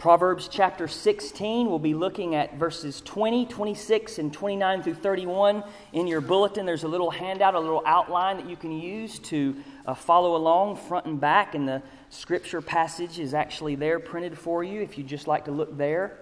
Proverbs chapter 16, we'll be looking at verses 20, 26, and 29 through 31. In your bulletin, there's a little handout, a little outline that you can use to follow along front and back, and the scripture passage is actually there printed for you if you'd just like to look there.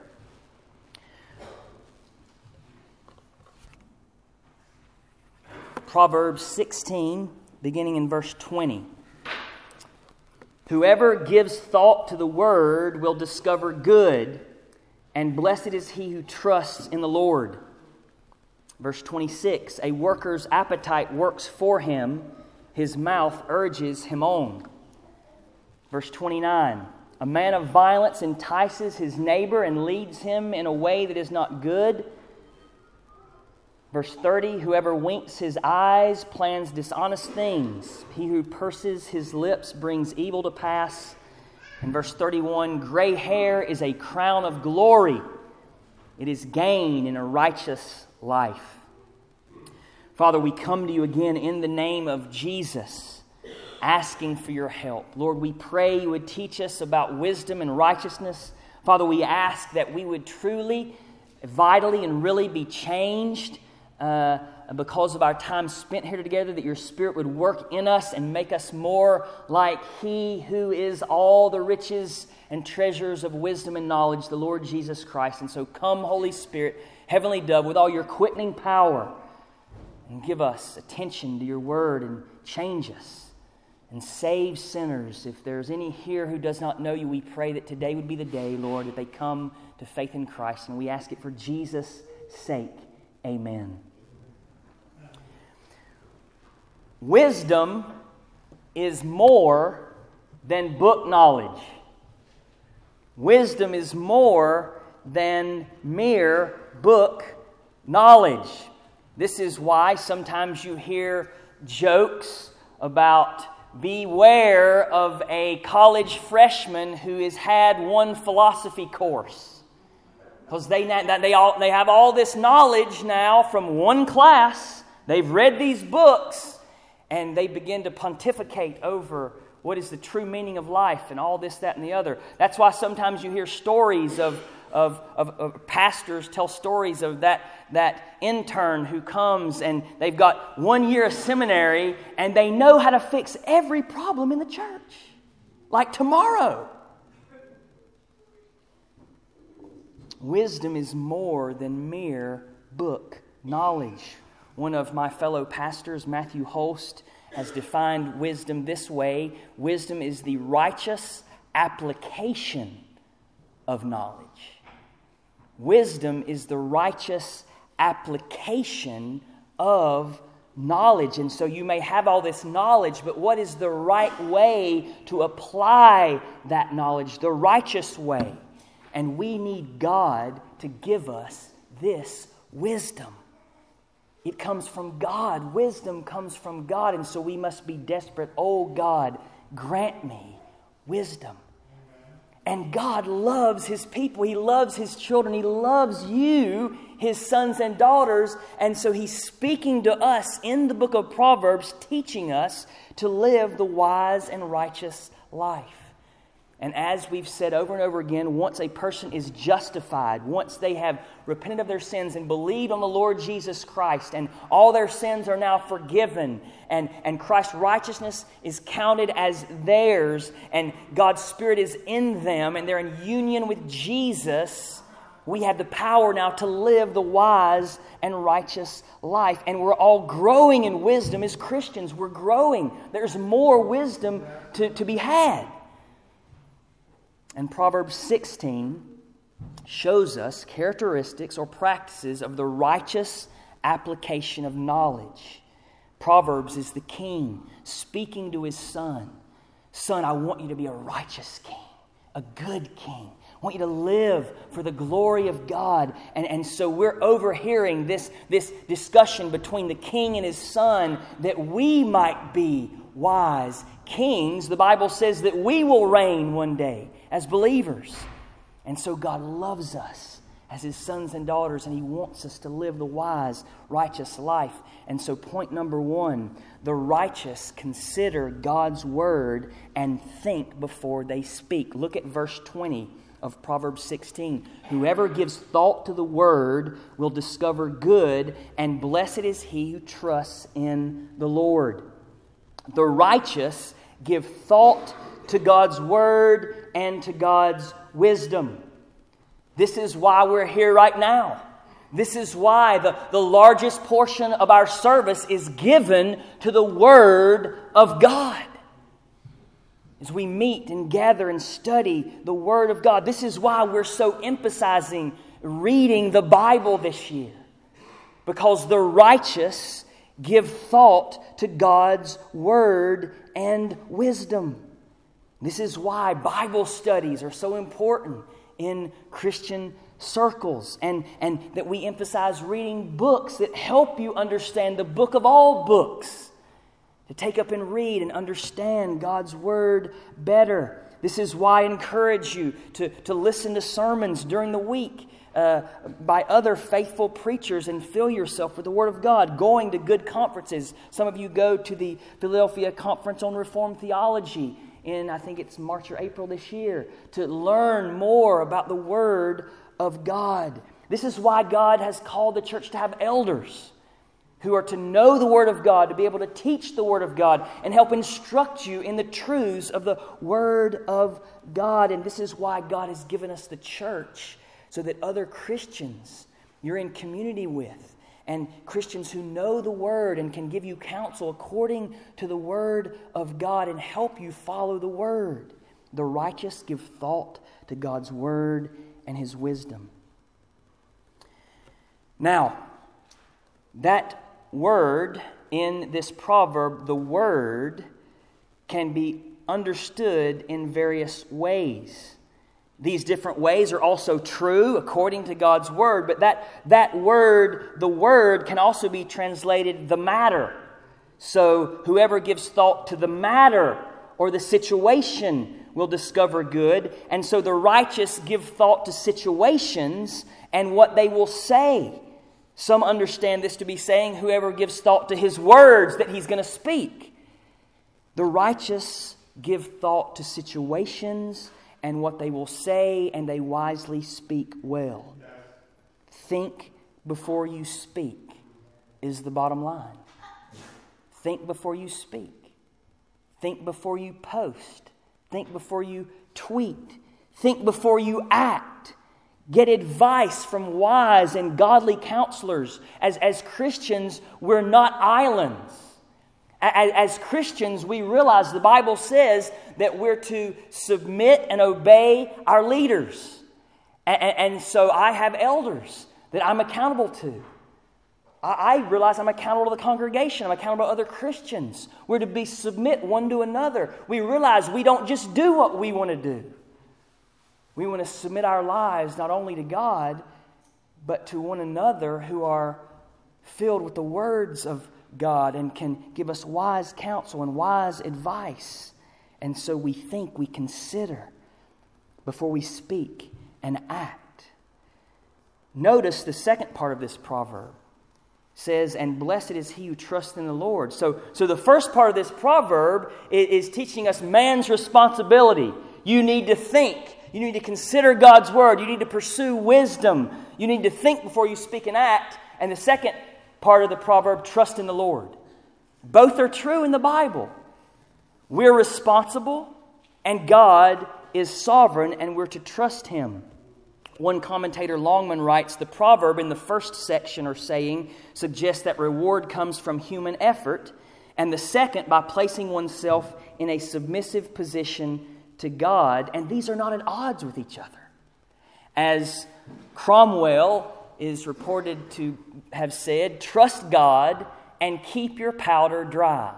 Proverbs 16, beginning in verse 20. Whoever gives thought to the word will discover good, and blessed is he who trusts in the Lord. Verse 26, a worker's appetite works for him, his mouth urges him on. Verse 29, a man of violence entices his neighbor and leads him in a way that is not good. Verse 30, whoever winks his eyes plans dishonest things. He who purses his lips brings evil to pass. And verse 31, gray hair is a crown of glory. It is gain in a righteous life. Father, we come to you again in the name of Jesus, asking for your help. Lord, we pray you would teach us about wisdom and righteousness. Father, we ask that we would truly, vitally, and really be changed because of our time spent here together, that your Spirit would work in us and make us more like He who is all the riches and treasures of wisdom and knowledge, the Lord Jesus Christ. And so come, Holy Spirit, Heavenly Dove, with all your quickening power, and give us attention to your word and change us and save sinners. If there's any here who does not know you, we pray that today would be the day, Lord, that they come to faith in Christ. And we ask it for Jesus' sake. Amen. Wisdom is more than book knowledge. Wisdom is more than mere book knowledge. This is why sometimes you hear jokes about beware of a college freshman who has had one philosophy course. Because they have all this knowledge now from one class. They've read these books, and they begin to pontificate over what is the true meaning of life and all this, that, and the other. That's why sometimes you hear stories of pastors tell stories of that intern who comes and they've got 1 year of seminary and they know how to fix every problem in the church. Like tomorrow. Wisdom is more than mere book knowledge. One of my fellow pastors, Matthew Holst, has defined wisdom this way. Wisdom is the righteous application of knowledge. Wisdom is the righteous application of knowledge. And so you may have all this knowledge, but what is the right way to apply that knowledge? The righteous way. And we need God to give us this wisdom. It comes from God. Wisdom comes from God. And so we must be desperate. Oh God, grant me wisdom. And God loves His people. He loves His children. He loves you, His sons and daughters. And so He's speaking to us in the book of Proverbs, teaching us to live the wise and righteous life. And as we've said over and over again, once a person is justified, once they have repented of their sins and believed on the Lord Jesus Christ, and all their sins are now forgiven, and Christ's righteousness is counted as theirs, and God's Spirit is in them, and they're in union with Jesus, we have the power now to live the wise and righteous life. And we're all growing in wisdom as Christians. We're growing. There's more wisdom to be had. And Proverbs 16 shows us characteristics or practices of the righteous application of knowledge. Proverbs is the king speaking to his son. Son, I want you to be a righteous king, a good king. I want you to live for the glory of God. And so we're overhearing this discussion between the king and his son that we might be wise kings. The Bible says that we will reign one day as believers. And so God loves us as His sons and daughters, and He wants us to live the wise, righteous life. And so point number 1, the righteous consider God's Word and think before they speak. Look at verse 20 of Proverbs 16. Whoever gives thought to the Word will discover good, and blessed is he who trusts in the Lord. The righteous give thought to God's Word and to God's wisdom. This is why we're here right now. This is why the largest portion of our service is given to the Word of God. As we meet and gather and study the Word of God. This is why we're so emphasizing reading the Bible this year. Because the righteous give thought to God's Word and wisdom. This is why Bible studies are so important in Christian circles, and that we emphasize reading books that help you understand the book of all books, to take up and read and understand God's Word better. This is why I encourage you to listen to sermons during the week by other faithful preachers and fill yourself with the Word of God, going to good conferences. Some of you go to the Philadelphia Conference on Reformed Theology in, I think it's March or April this year, to learn more about the Word of God. This is why God has called the church to have elders who are to know the Word of God, to be able to teach the Word of God and help instruct you in the truths of the Word of God. And this is why God has given us the church, so that other Christians you're in community with, and Christians who know the Word and can give you counsel according to the Word of God and help you follow the Word. The righteous give thought to God's Word and His wisdom. Now, that word in this proverb, the word, can be understood in various ways. These different ways are also true according to God's Word, but that word, the word, can also be translated the matter. So whoever gives thought to the matter or the situation will discover good. And so the righteous give thought to situations and what they will say. Some understand this to be saying whoever gives thought to his words that he's going to speak. The righteous give thought to situations and what they will say, and they wisely speak well. Think before you speak is the bottom line. Think before you speak. Think before you post. Think before you tweet. Think before you act. Get advice from wise and godly counselors. As Christians, we're not islands. As Christians, we realize the Bible says that we're to submit and obey our leaders. And so I have elders that I'm accountable to. I realize I'm accountable to the congregation. I'm accountable to other Christians. We're to submit one to another. We realize we don't just do what we want to do. We want to submit our lives not only to God, but to one another who are filled with the words of God and can give us wise counsel and wise advice. And so we think, we consider before we speak and act. Notice the second part of this proverb says, and blessed is he who trusts in the Lord. So the first part of this proverb is teaching us man's responsibility. You need to think. You need to consider God's word. You need to pursue wisdom. You need to think before you speak and act. And the second part of the proverb, trust in the Lord. Both are true in the Bible. We're responsible, and God is sovereign, and we're to trust Him. One commentator, Longman, writes, the proverb in the first section or saying suggests that reward comes from human effort, and the second by placing oneself in a submissive position to God, and these are not at odds with each other. As Cromwell is reported to have said, trust God and keep your powder dry.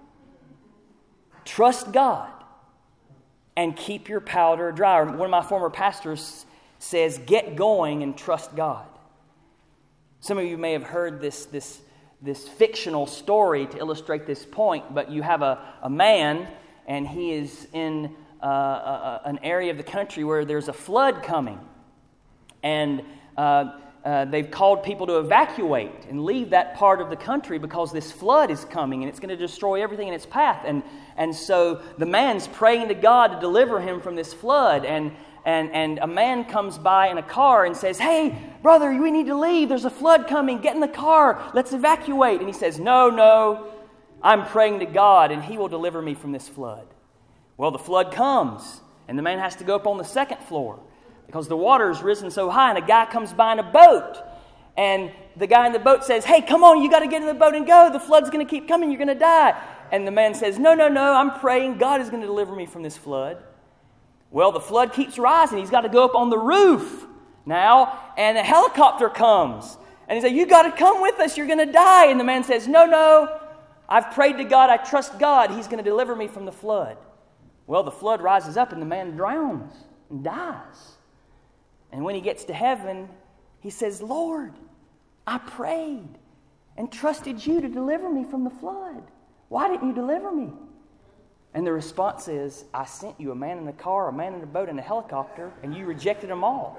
Trust God and keep your powder dry. One of my former pastors says, get going and trust God. Some of you may have heard this fictional story to illustrate this point, but you have a man, and he is in an area of the country where there's a flood coming. And they've called people to evacuate and leave that part of the country because this flood is coming and it's going to destroy everything in its path. And so the man's praying to God to deliver him from this flood. And a man comes by in a car and says, "Hey, brother, we need to leave. There's a flood coming. Get in the car. Let's evacuate." And he says, No, I'm praying to God and He will deliver me from this flood. Well, the flood comes and the man has to go up on the second floor because the water has risen so high, and a guy comes by in a boat. And the guy in the boat says, "Hey, come on, you got to get in the boat and go. The flood's going to keep coming. You're going to die." And the man says, No, I'm praying. God is going to deliver me from this flood. Well, the flood keeps rising. He's got to go up on the roof now, and a helicopter comes. And he says, "You got to come with us. You're going to die." And the man says, No, I've prayed to God. I trust God. He's going to deliver me from the flood. Well, the flood rises up and the man drowns and dies. And when he gets to heaven, he says, "Lord, I prayed and trusted you to deliver me from the flood. Why didn't you deliver me?" And the response is, "I sent you a man in a car, a man in a boat, and a helicopter, and you rejected them all."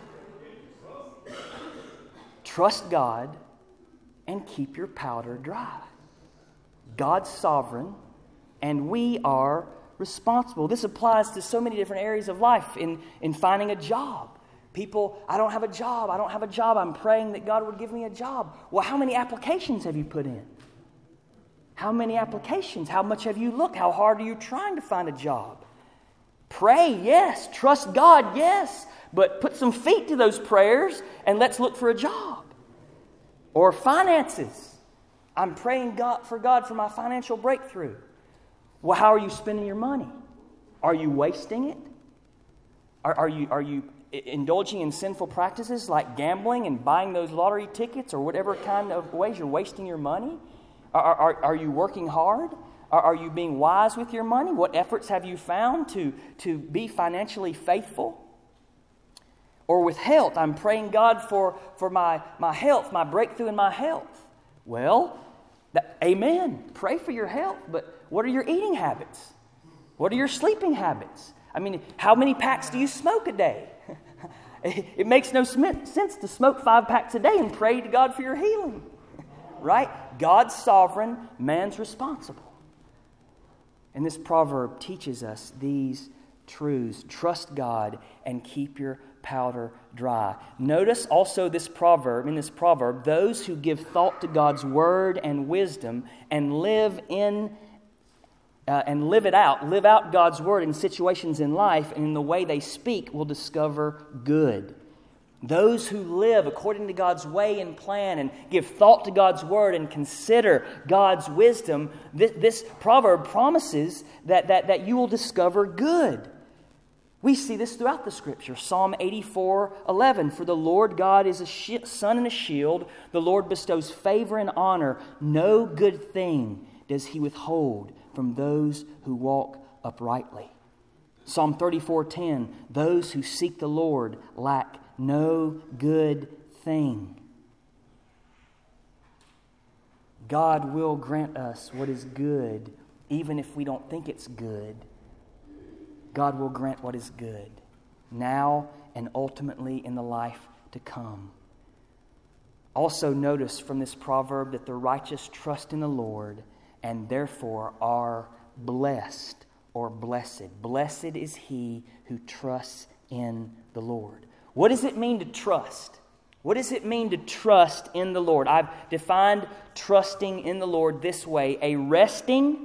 Trust God and keep your powder dry. God's sovereign, and we are responsible. This applies to so many different areas of life. In finding a job. People, I don't have a job. I'm praying that God would give me a job. Well, how many applications have you put in? How many applications? How much have you looked? How hard are you trying to find a job? Pray, yes. Trust God, yes. But put some feet to those prayers and let's look for a job. Or finances. I'm praying for God for my financial breakthrough. Well, how are you spending your money? Are you wasting it? Are you indulging in sinful practices like gambling and buying those lottery tickets or whatever kind of ways you're wasting your money? Are you working hard? Are you being wise with your money? What efforts have you found to be financially faithful? Or with health, I'm praying God for my health, my breakthrough in my health. Well, amen. Pray for your health, but what are your eating habits? What are your sleeping habits? I mean, how many packs do you smoke a day? It makes no sense to smoke 5 packs a day and pray to God for your healing. Right? God's sovereign, man's responsible. And this proverb teaches us these truths. Trust God and keep your powder dry. Notice also in this proverb, those who give thought to God's word and wisdom and live out God's word in situations in life and in the way they speak will discover good. Those who live according to God's way and plan and give thought to God's word and consider God's wisdom, this proverb promises that you will discover good. We see this throughout the Scripture. Psalm 84:11, "For the Lord God is a sun and a shield. The Lord bestows favor and honor. No good thing does He withhold from those who walk uprightly." Psalm 34:10, "Those who seek the Lord lack no good thing." God will grant us what is good, even if we don't think it's good. God will grant what is good, now and ultimately in the life to come. Also notice from this proverb that the righteous trust in the Lord and therefore are blessed or blessed. Blessed is he who trusts in the Lord. What does it mean to trust? What does it mean to trust in the Lord? I've defined trusting in the Lord this way: a resting,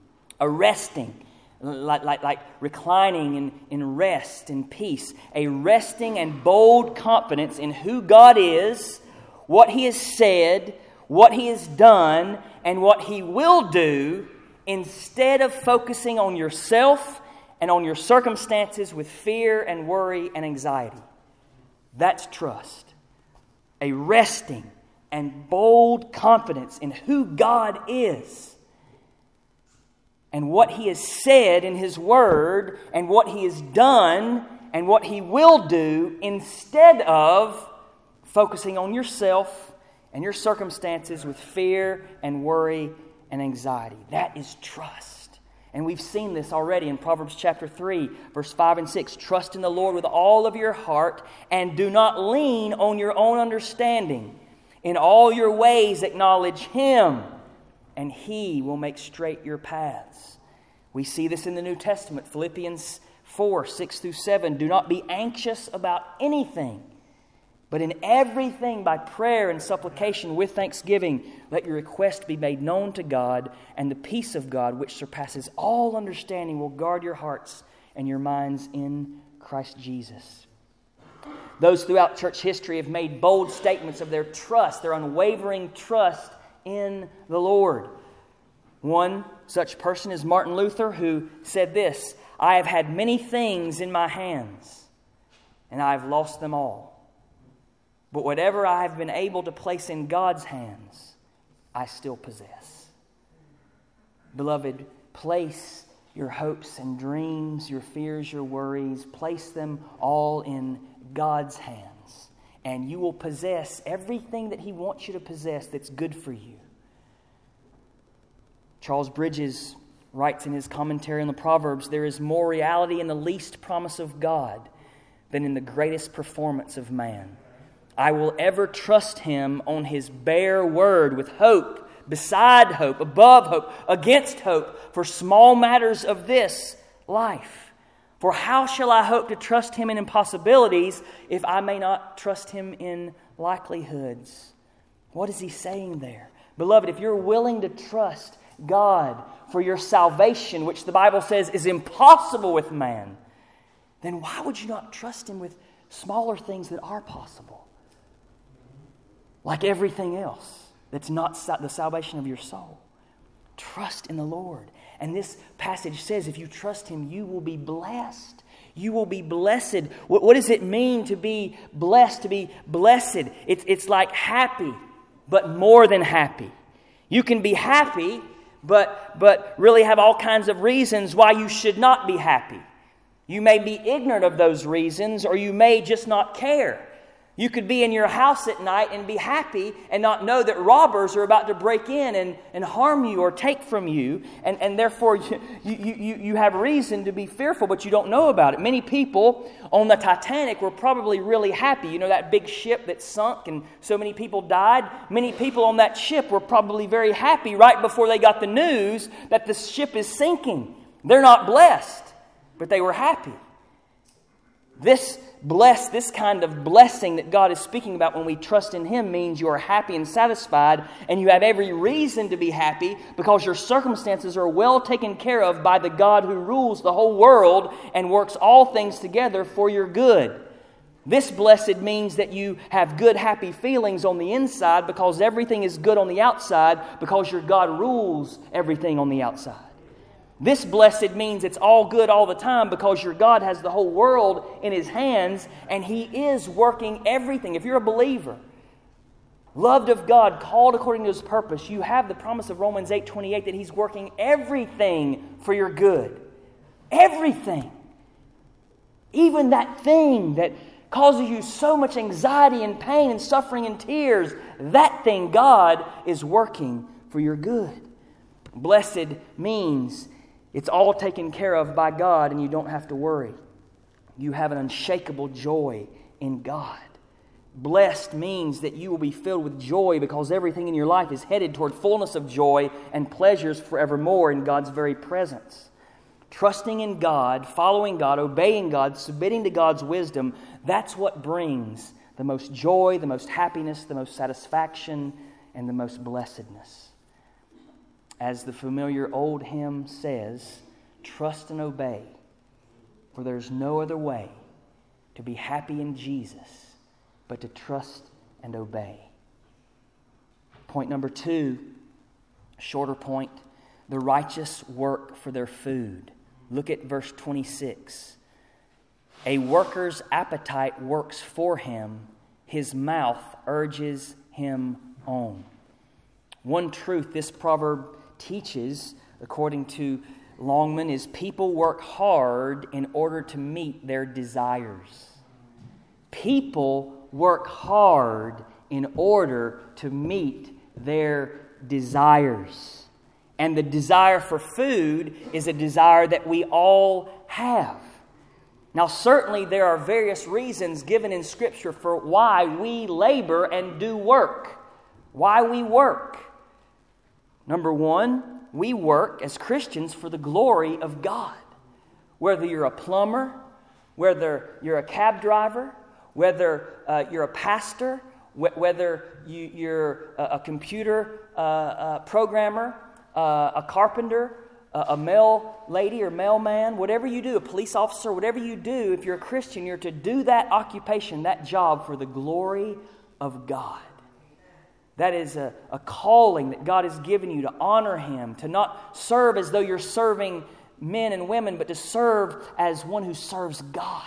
like reclining in rest and peace, a resting and bold confidence in who God is, what He has said, what He has done, and what He will do, instead of focusing on yourself and on your circumstances with fear and worry and anxiety. That's trust. A resting and bold confidence in who God is and what He has said in His Word and what He has done and what He will do, instead of focusing on yourself and your circumstances with fear and worry and anxiety. That is trust. And we've seen this already in Proverbs chapter 3, verse 5 and 6. Trust in the Lord with all of your heart and do not lean on your own understanding. In all your ways acknowledge Him, and He will make straight your paths. We see this in the New Testament, Philippians 4, 6 through 7. Do not be anxious about anything, but in everything by prayer and supplication with thanksgiving, let your request be made known to God, and the peace of God, which surpasses all understanding, will guard your hearts and your minds in Christ Jesus. Those throughout church history have made bold statements of their trust, their unwavering trust in the Lord. One such person is Martin Luther, who said this, I have had many things in my hands, and I have lost them all. But whatever I have been able to place in God's hands, I still possess. Beloved, place your hopes and dreams, your fears, your worries, place them all in God's hands, and you will possess everything that He wants you to possess that's good for you. Charles Bridges writes in his commentary on the Proverbs, there is more reality in the least promise of God than in the greatest performance of man. I will ever trust Him on His bare word with hope, beside hope, above hope, against hope, for small matters of this life. For how shall I hope to trust Him in impossibilities if I may not trust Him in likelihoods? What is he saying there? Beloved, if you're willing to trust God for your salvation, which the Bible says is impossible with man, then why would you not trust Him with smaller things that are possible? Like everything else that's not the salvation of your soul. Trust in the Lord. And this passage says if you trust Him, you will be blessed. You will be blessed. What does it mean to be blessed? To be blessed. It's like happy, but more than happy. You can be happy, but really have all kinds of reasons why you should not be happy. You may be ignorant of those reasons, or you may just not care. You could be in your house at night and be happy and not know that robbers are about to break in and harm you or take from you. And therefore you have reason to be fearful, but you don't know about it. Many people on the Titanic were probably really happy. You know that big ship that sunk and so many people died? Many people on that ship were probably very happy right before they got the news that the ship is sinking. They're not blessed, but they were happy. This kind of blessing that God is speaking about when we trust in Him means you are happy and satisfied, and you have every reason to be happy because your circumstances are well taken care of by the God who rules the whole world and works all things together for your good. This blessed means that you have good, happy feelings on the inside because everything is good on the outside because your God rules everything on the outside. This blessed means it's all good all the time because your God has the whole world in His hands and He is working everything. If you're a believer, loved of God, called according to His purpose, you have the promise of Romans 8:28 that He's working everything for your good. Everything. Even that thing that causes you so much anxiety and pain and suffering and tears, that thing God is working for your good. Blessed means it's all taken care of by God and you don't have to worry. You have an unshakable joy in God. Blessed means that you will be filled with joy because everything in your life is headed toward fullness of joy and pleasures forevermore in God's very presence. Trusting in God, following God, obeying God, submitting to God's wisdom, that's what brings the most joy, the most happiness, the most satisfaction, and the most blessedness. As the familiar old hymn says, trust and obey, for there's no other way to be happy in Jesus but to trust and obey. Point number 2, a shorter point, the righteous work for their food. Look at verse 26. A worker's appetite works for him, his mouth urges him on. One truth this proverb teaches, according to Longman, is people work hard in order to meet their desires. People work hard in order to meet their desires. And the desire for food is a desire that we all have. Now, certainly there are various reasons given in Scripture for why we labor and do work. Why we work. Number one, we work as Christians for the glory of God. Whether you're a plumber, whether you're a cab driver, whether you're a pastor, whether you're a computer programmer, a carpenter, a mail lady or mailman, whatever you do, a police officer, whatever you do, if you're a Christian, you're to do that occupation, that job for the glory of God. That is a calling that God has given you to honor Him, to not serve as though you're serving men and women, but to serve as one who serves God.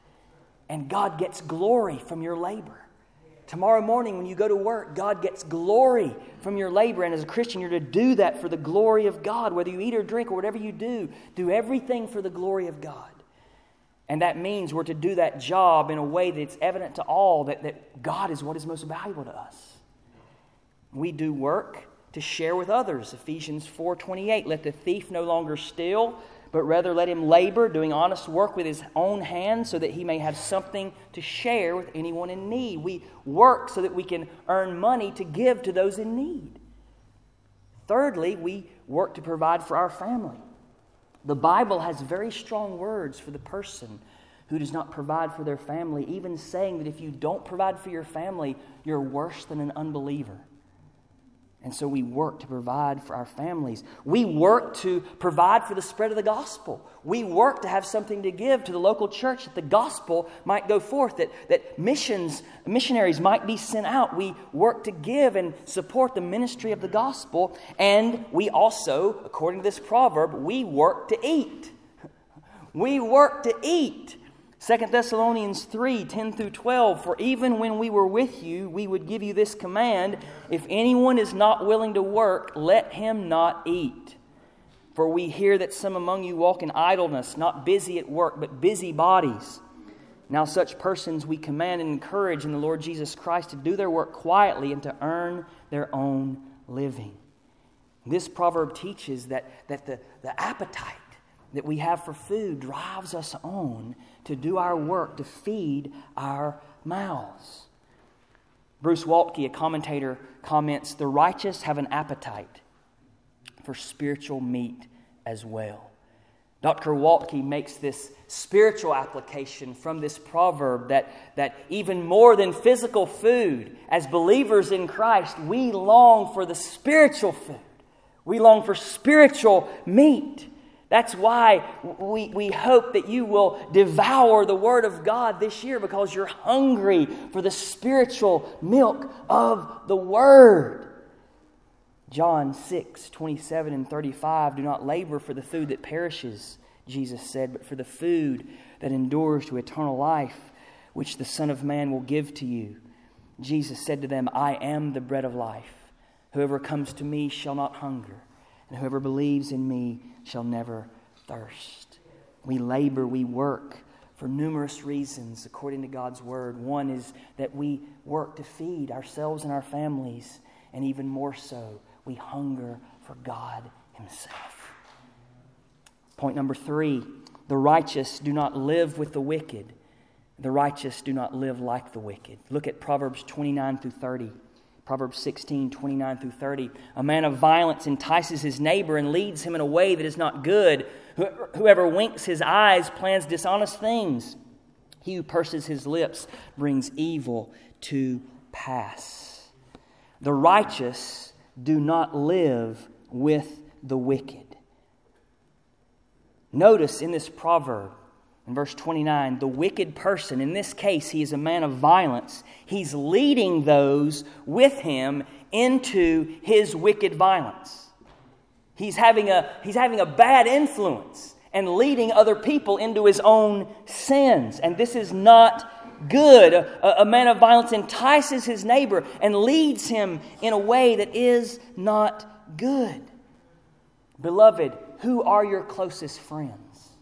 And God gets glory from your labor. Tomorrow morning when you go to work, God gets glory from your labor. And as a Christian, you're to do that for the glory of God. Whether you eat or drink or whatever you do everything for the glory of God. And that means we're to do that job in a way that it's evident to all that God is what is most valuable to us. We do work to share with others. Ephesians 4:28, let the thief no longer steal, but rather let him labor, doing honest work with his own hands, so that he may have something to share with anyone in need. We work so that we can earn money to give to those in need. Thirdly, we work to provide for our family. The Bible has very strong words for the person who does not provide for their family, even saying that if you don't provide for your family, you're worse than an unbeliever. And so we work to provide for our families. We work to provide for the spread of the gospel. We work to have something to give to the local church that the gospel might go forth, that missionaries might be sent out. We work to give and support the ministry of the gospel. And we also, according to this proverb, we work to eat. We work to eat. 2 Thessalonians 3:10-12, for even when we were with you, we would give you this command, if anyone is not willing to work, let him not eat. For we hear that some among you walk in idleness, not busy at work, but busy bodies. Now such persons we command and encourage in the Lord Jesus Christ to do their work quietly and to earn their own living. This proverb teaches that the appetite that we have for food drives us on to do our work, to feed our mouths. Bruce Waltke, a commentator, comments, the righteous have an appetite for spiritual meat as well. Dr. Waltke makes this spiritual application from this proverb that even more than physical food, as believers in Christ, we long for the spiritual food. We long for spiritual meat. That's why we hope that you will devour the Word of God this year, because you're hungry for the spiritual milk of the Word. John 6:27-35, do not labor for the food that perishes, Jesus said, but for the food that endures to eternal life, which the Son of Man will give to you. Jesus said to them, I am the bread of life. Whoever comes to me shall not hunger, and whoever believes in me shall never thirst. We labor, we work for numerous reasons according to God's Word. One is that we work to feed ourselves and our families, and even more so, we hunger for God Himself. Point number 3, the righteous do not live with the wicked. The righteous do not live like the wicked. Look at Proverbs 29-30. Proverbs 16:29-30. A man of violence entices his neighbor and leads him in a way that is not good. Whoever winks his eyes plans dishonest things. He who purses his lips brings evil to pass. The righteous do not live with the wicked. Notice in this proverb, in verse 29, the wicked person, in this case, he is a man of violence. He's leading those with him into his wicked violence. He's having a bad influence and leading other people into his own sins. And this is not good. A man of violence entices his neighbor and leads him in a way that is not good. Beloved, who are your closest friends?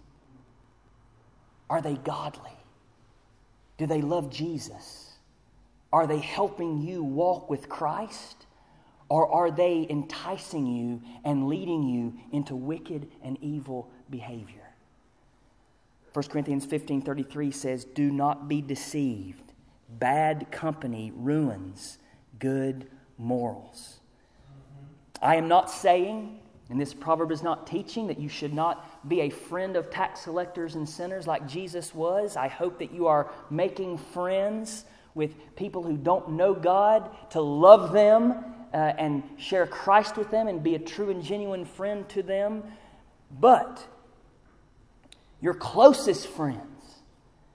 Are they godly? Do they love Jesus? Are they helping you walk with Christ? Or are they enticing you and leading you into wicked and evil behavior? 1 Corinthians 15:33 says, "Do not be deceived. Bad company ruins good morals." I am not saying, and this proverb is not teaching, that you should not be a friend of tax collectors and sinners like Jesus was. I hope that you are making friends with people who don't know God, to love them and share Christ with them and be a true and genuine friend to them. But your closest friends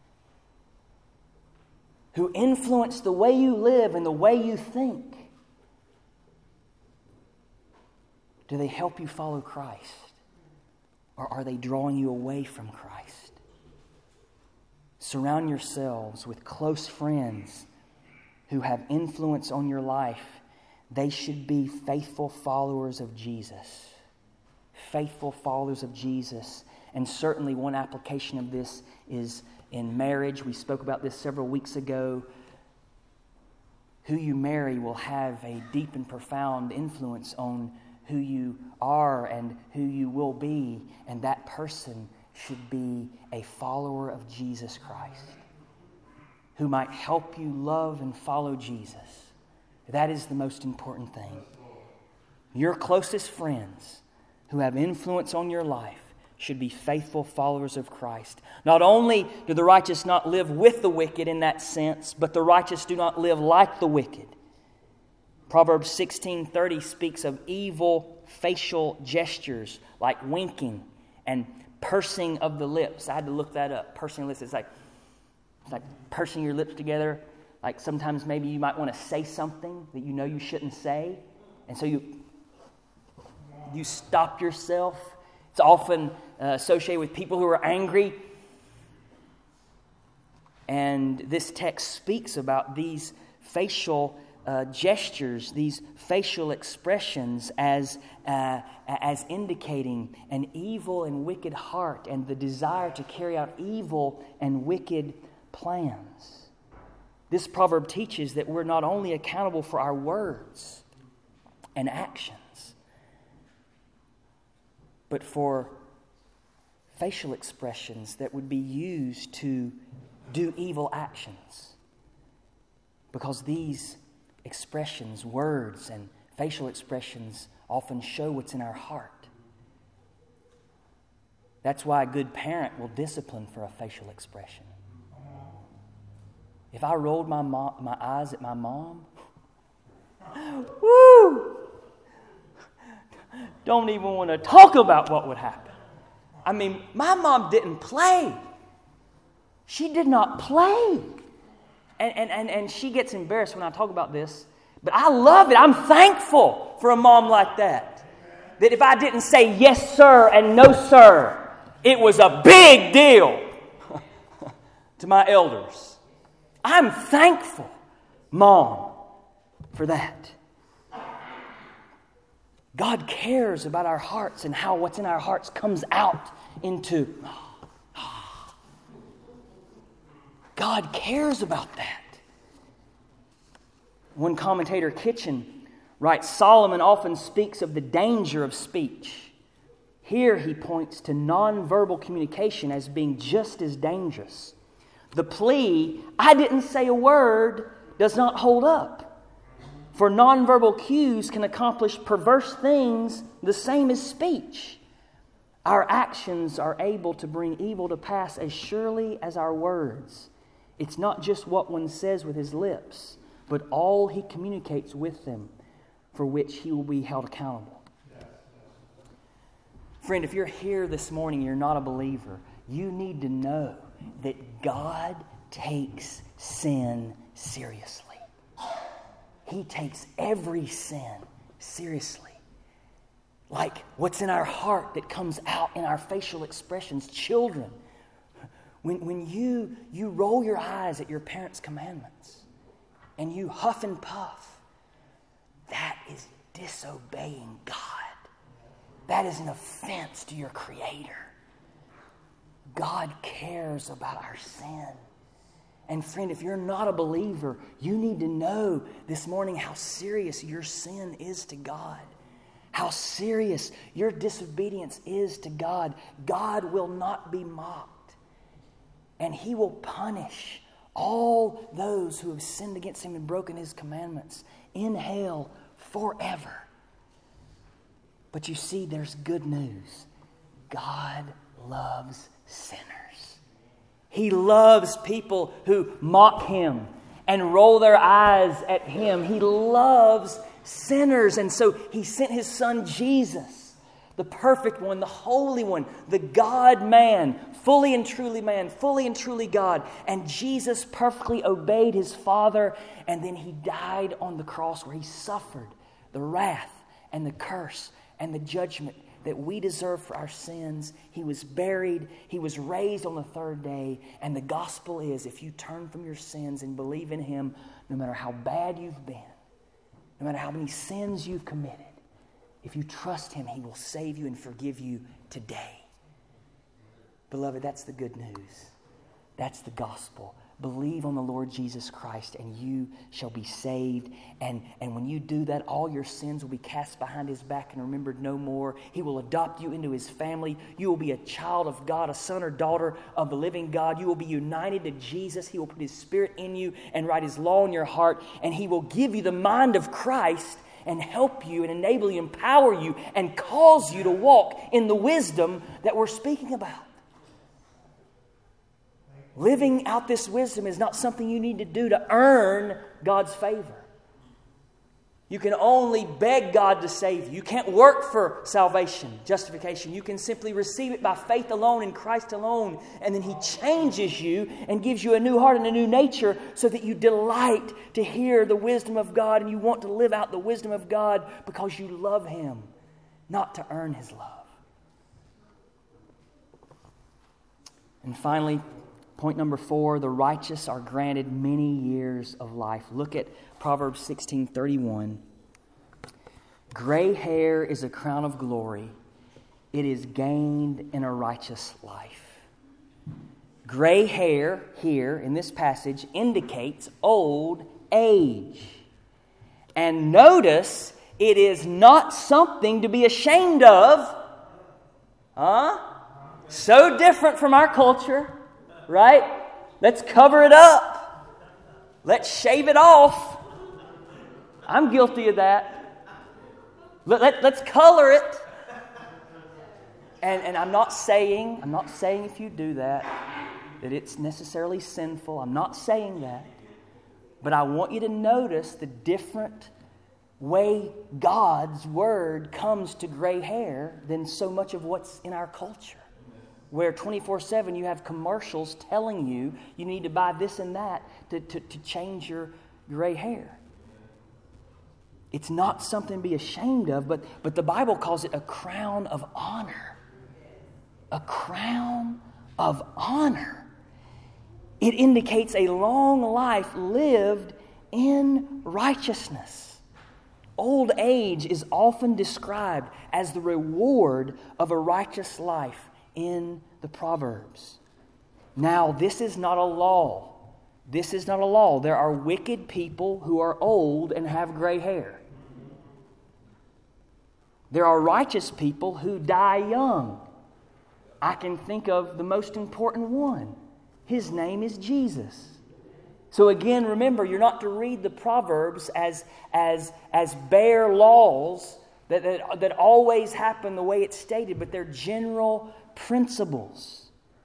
who influence the way you live and the way you think, do they help you follow Christ? Or are they drawing you away from Christ? Surround yourselves with close friends who have influence on your life. They should be faithful followers of Jesus. Faithful followers of Jesus. And certainly one application of this is in marriage. We spoke about this several weeks ago. Who you marry will have a deep and profound influence on who you are and who you will be. And that person should be a follower of Jesus Christ, who might help you love and follow Jesus. That is the most important thing. Your closest friends who have influence on your life should be faithful followers of Christ. Not only do the righteous not live with the wicked in that sense, but the righteous do not live like the wicked. Proverbs 16:30 speaks of evil facial gestures like winking and pursing of the lips. I had to look that up. Pursing lips, it's like pursing your lips together. Like sometimes maybe you might want to say something that you know you shouldn't say. And so you stop yourself. It's often associated with people who are angry. And this text speaks about these facial gestures, these facial expressions as indicating an evil and wicked heart and the desire to carry out evil and wicked plans. This proverb teaches that we're not only accountable for our words and actions, but for facial expressions that would be used to do evil actions. Because these expressions, words and facial expressions, often show what's in our heart. That's why a good parent will discipline for a facial expression. If I rolled my eyes at my mom, woo! Don't even want to talk about what would happen. I mean, my mom didn't play. She did not play. And she gets embarrassed when I talk about this. But I love it. I'm thankful for a mom like that. That if I didn't say yes, sir, and no, sir, it was a big deal to my elders. I'm thankful, Mom, for that. God cares about our hearts and how what's in our hearts comes out into. God cares about that. One commentator, Kitchen, writes, Solomon often speaks of the danger of speech. Here he points to nonverbal communication as being just as dangerous. The plea, I didn't say a word, does not hold up. For nonverbal cues can accomplish perverse things the same as speech. Our actions are able to bring evil to pass as surely as our words. It's not just what one says with his lips, but all he communicates with them, for which he will be held accountable. Friend, if you're here this morning and you're not a believer, you need to know that God takes sin seriously. He takes every sin seriously. Like what's in our heart that comes out in our facial expressions. Children, when you roll your eyes at your parents' commandments and you huff and puff, that is disobeying God. That is an offense to your Creator. God cares about our sin. And friend, if you're not a believer, you need to know this morning how serious your sin is to God. How serious your disobedience is to God. God will not be mocked. And He will punish all those who have sinned against Him and broken His commandments in hell forever. But you see, there's good news. God loves sinners. He loves people who mock Him and roll their eyes at Him. He loves sinners. And so He sent His Son Jesus, the perfect one, the holy one, the God-man, fully and truly God. And Jesus perfectly obeyed His Father, and then He died on the cross where He suffered the wrath and the curse and the judgment that we deserve for our sins. He was buried. He was raised on the third day. And the gospel is, if you turn from your sins and believe in Him, no matter how bad you've been, no matter how many sins you've committed, if you trust Him, He will save you and forgive you today. Beloved, that's the good news. That's the gospel. Believe on the Lord Jesus Christ and you shall be saved. And when you do that, all your sins will be cast behind His back and remembered no more. He will adopt you into His family. You will be a child of God, a son or daughter of the living God. You will be united to Jesus. He will put His Spirit in you and write His law in your heart. And He will give you the mind of Christ and help you and enable you, empower you, and cause you to walk in the wisdom that we're speaking about. Living out this wisdom is not something you need to do to earn God's favor. You can only beg God to save you. You can't work for salvation, justification. You can simply receive it by faith alone in Christ alone. And then He changes you and gives you a new heart and a new nature so that you delight to hear the wisdom of God and you want to live out the wisdom of God because you love Him, not to earn His love. And finally, point number 4, the righteous are granted many years of life. Look at Proverbs 16:31. Gray hair is a crown of glory. It is gained in a righteous life. Gray hair here in this passage indicates old age. And notice, it is not something to be ashamed of. So different from our culture. Right? Let's cover it up. Let's shave it off. I'm guilty of that. Let's color it. And I'm not saying if you do that it's necessarily sinful. I'm not saying that. But I want you to notice the different way God's Word comes to gray hair than so much of what's in our culture. Where 24/7 you have commercials telling you need to buy this and that to change your gray hair. It's not something to be ashamed of, but the Bible calls it a crown of honor. A crown of honor. It indicates a long life lived in righteousness. Old age is often described as the reward of a righteous life in the Proverbs. Now, this is not a law. This is not a law. There are wicked people who are old and have gray hair. There are righteous people who die young. I can think of the most important one. His name is Jesus. So again, remember, you're not to read the Proverbs as bare laws that always happen the way it's stated, but they're general principles.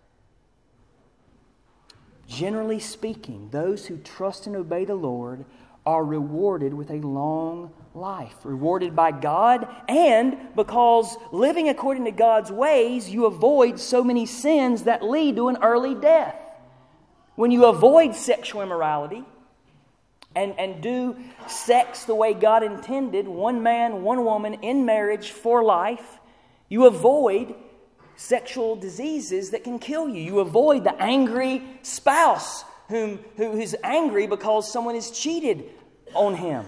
Generally speaking, those who trust and obey the Lord are rewarded with a long life. Rewarded by God, and because living according to God's ways, you avoid so many sins that lead to an early death. When you avoid sexual immorality and do sex the way God intended, one man, one woman in marriage for life, you avoid sexual diseases that can kill you. You avoid the angry spouse who is angry because someone has cheated on him.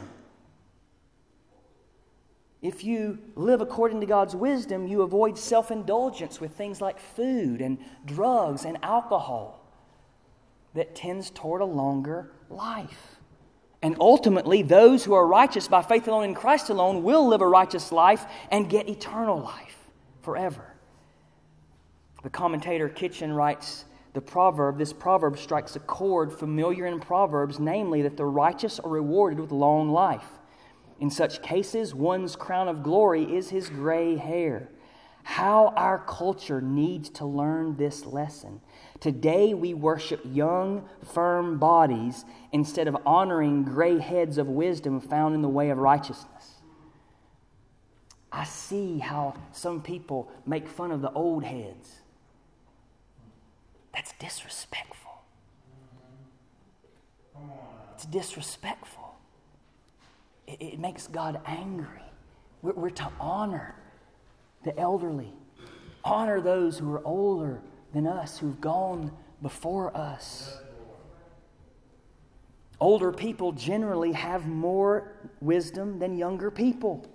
If you live according to God's wisdom, you avoid self-indulgence with things like food and drugs and alcohol. that tends toward a longer life. And ultimately, those who are righteous by faith alone in Christ alone will live a righteous life and get eternal life forever. The commentator Kitchen writes, this proverb strikes a chord familiar in Proverbs, namely that the righteous are rewarded with long life. In such cases, one's crown of glory is his gray hair. How our culture needs to learn this lesson. Today we worship young, firm bodies instead of honoring gray heads of wisdom found in the way of righteousness. I see how some people make fun of the old heads. That's disrespectful. It's disrespectful. It makes God angry. We're to honor the elderly. Honor those who are older than us, who've gone before us. Older people generally have more wisdom than younger people.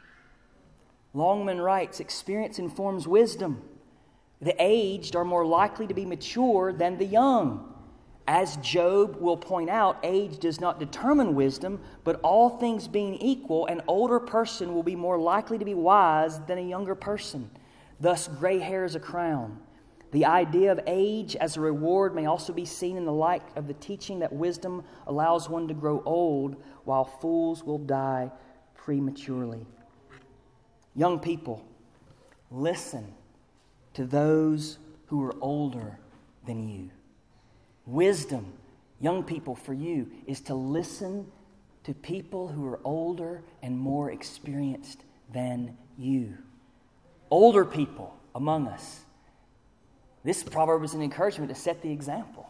Longman writes, experience informs wisdom. The aged are more likely to be mature than the young. As Job will point out, age does not determine wisdom, but all things being equal, an older person will be more likely to be wise than a younger person. Thus, gray hair is a crown. The idea of age as a reward may also be seen in the light of the teaching that wisdom allows one to grow old, while fools will die prematurely. Young people, listen to those who are older than you. Wisdom, young people, for you is to listen to people who are older and more experienced than you. Older people among us. This proverb is an encouragement to set the example.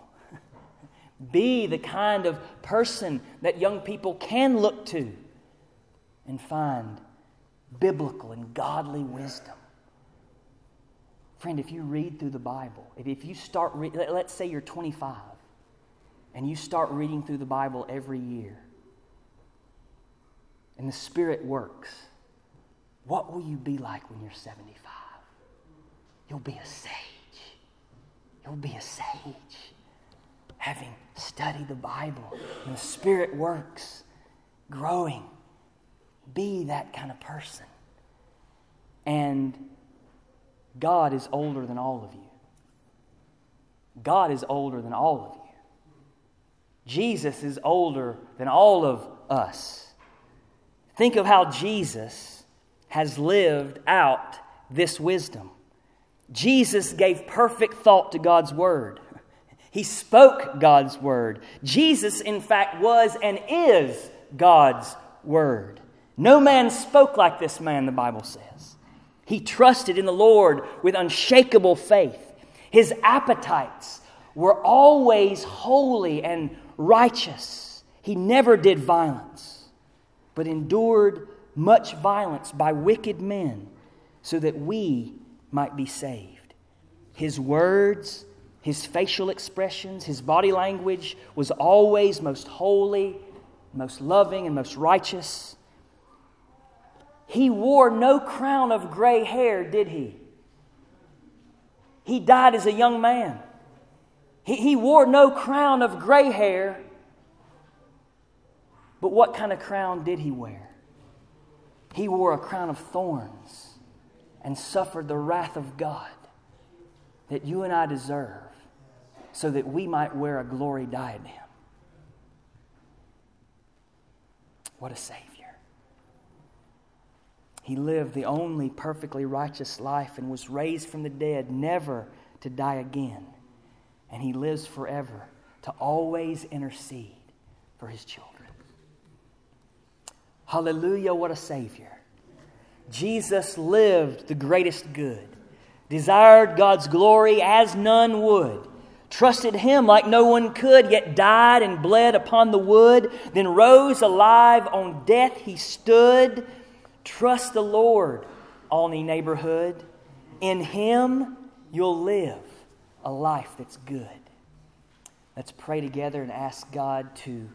Be the kind of person that young people can look to and find biblical and godly wisdom. Friend, if you read through the Bible, if you start, let's say you're 25, and you start reading through the Bible every year, and the Spirit works, what will you be like when you're 75? You'll be a sage. You'll be a sage, having studied the Bible, and the Spirit works, growing. Be that kind of person. And God is older than all of you. God is older than all of you. Jesus is older than all of us. Think of how Jesus has lived out this wisdom. Jesus gave perfect thought to God's Word. He spoke God's Word. Jesus, in fact, was and is God's Word. No man spoke like this man, the Bible says. He trusted in the Lord with unshakable faith. His appetites were always holy and righteous. He never did violence, but endured much violence by wicked men so that we might be saved. His words, his facial expressions, his body language was always most holy, most loving, and most righteous. He wore no crown of gray hair, did he? He died as a young man. He wore no crown of gray hair. But what kind of crown did he wear? He wore a crown of thorns and suffered the wrath of God that you and I deserve so that we might wear a glory diadem. What a Savior. He lived the only perfectly righteous life and was raised from the dead, never to die again. And He lives forever to always intercede for His children. Hallelujah, what a Savior. Jesus lived the greatest good, desired God's glory as none would, trusted Him like no one could, yet died and bled upon the wood, then rose alive, on death He stood. Trust the Lord, Olney neighborhood. In Him you'll live a life that's good. Let's pray together and ask God to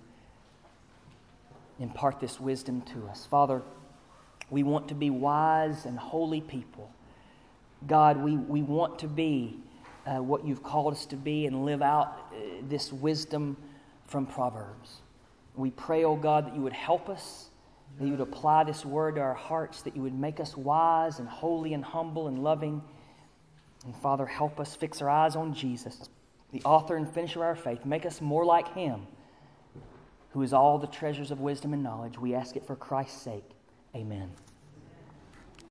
impart this wisdom to us. Father, we want to be wise and holy people. God, we want to be what you've called us to be and live out this wisdom from Proverbs. We pray, oh God, that you would help us, that you would apply this word to our hearts, that you would make us wise and holy and humble and loving. And Father, help us fix our eyes on Jesus, the author and finisher of our faith. Make us more like him, who is all the treasures of wisdom and knowledge. We ask it for Christ's sake. Amen.